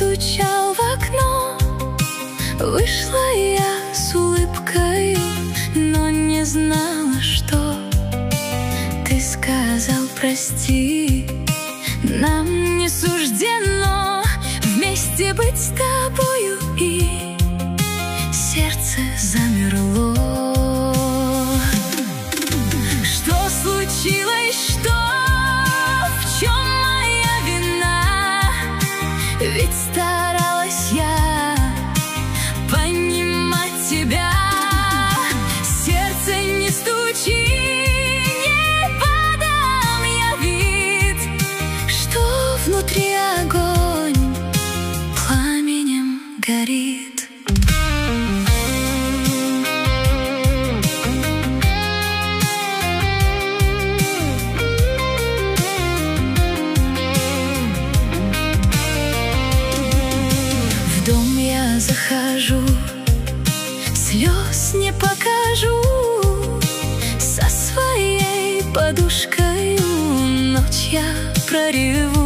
постучал в окно. Вышла я с улыбкой, но не знала, что ты сказал: прости, нам не суждено вместе быть с тобою. И сердце замерло. Что случилось, что? В чем моя вина? Ведь старалась я понимать тебя. Сердце не стучи, не подам я вид, что внутри огонь пламенем горит. В дом я захожу, слез не покажу, со своей подушкой ночь я прореву.